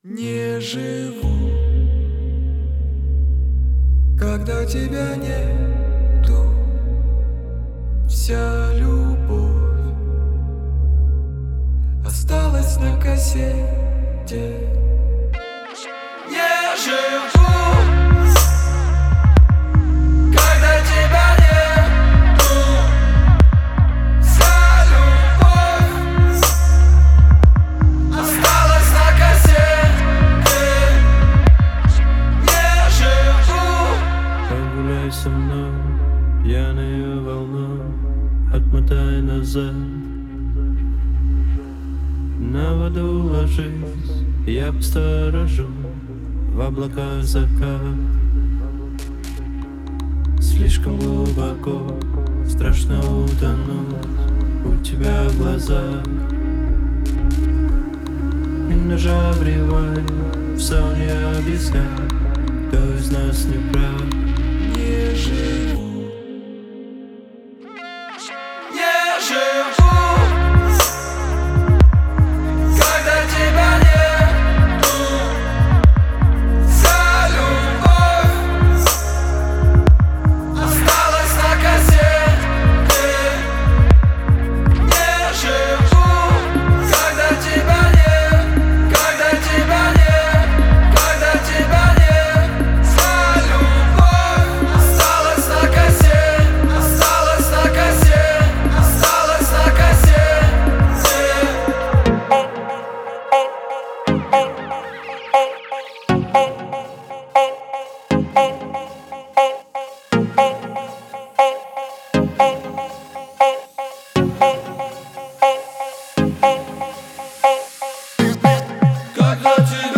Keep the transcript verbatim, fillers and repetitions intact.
Не живу, когда тебя нету. Вся любовь осталась на кассете. Не живу, когда тебя нету. Вся любовь осталась на кассете. Не живу. Погуляй со мной, пьяную волну, отмотай назад. На воду ложись, я посторожу, в облака закат. Слишком глубоко, страшно утонуть у тебя в глазах. И ножа обревай, в сон я объясняю, кто из нас не прав. Не живу, не живу, когда тебя нету. Вся любовь осталась на кассете. Не живу, когда тебя нет, когда тебя нет, когда тебя нет. Вся любовь осталась на кассете, осталась на кассете, осталась на кассете. Когда тебя